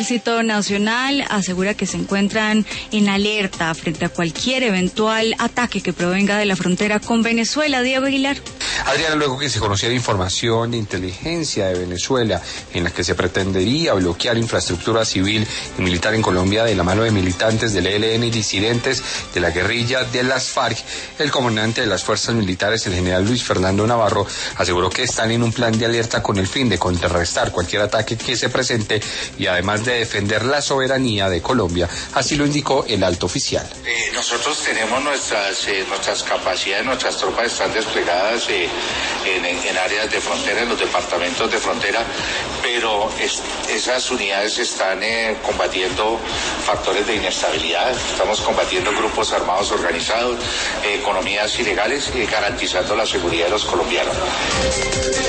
Ejército Nacional asegura que se encuentran en alerta frente a cualquier eventual ataque que provenga de la frontera con Venezuela. Diego Aguilar. Adriana, luego que se conociera información de inteligencia de Venezuela en la que se pretendería bloquear infraestructura civil y militar en Colombia de la mano de militantes del ELN y disidentes de la guerrilla de las FARC, el comandante de las fuerzas militares, el general Luis Fernando Navarro, aseguró que están en un plan de alerta con el fin de contrarrestar cualquier ataque que se presente y además de defender la soberanía de Colombia. Así lo indicó el alto oficial. Nosotros tenemos nuestras capacidades, nuestras tropas están desplegadas en áreas de frontera, en los departamentos de frontera, pero esas unidades están combatiendo factores de inestabilidad, estamos combatiendo grupos armados organizados, economías ilegales y garantizando la seguridad de los colombianos.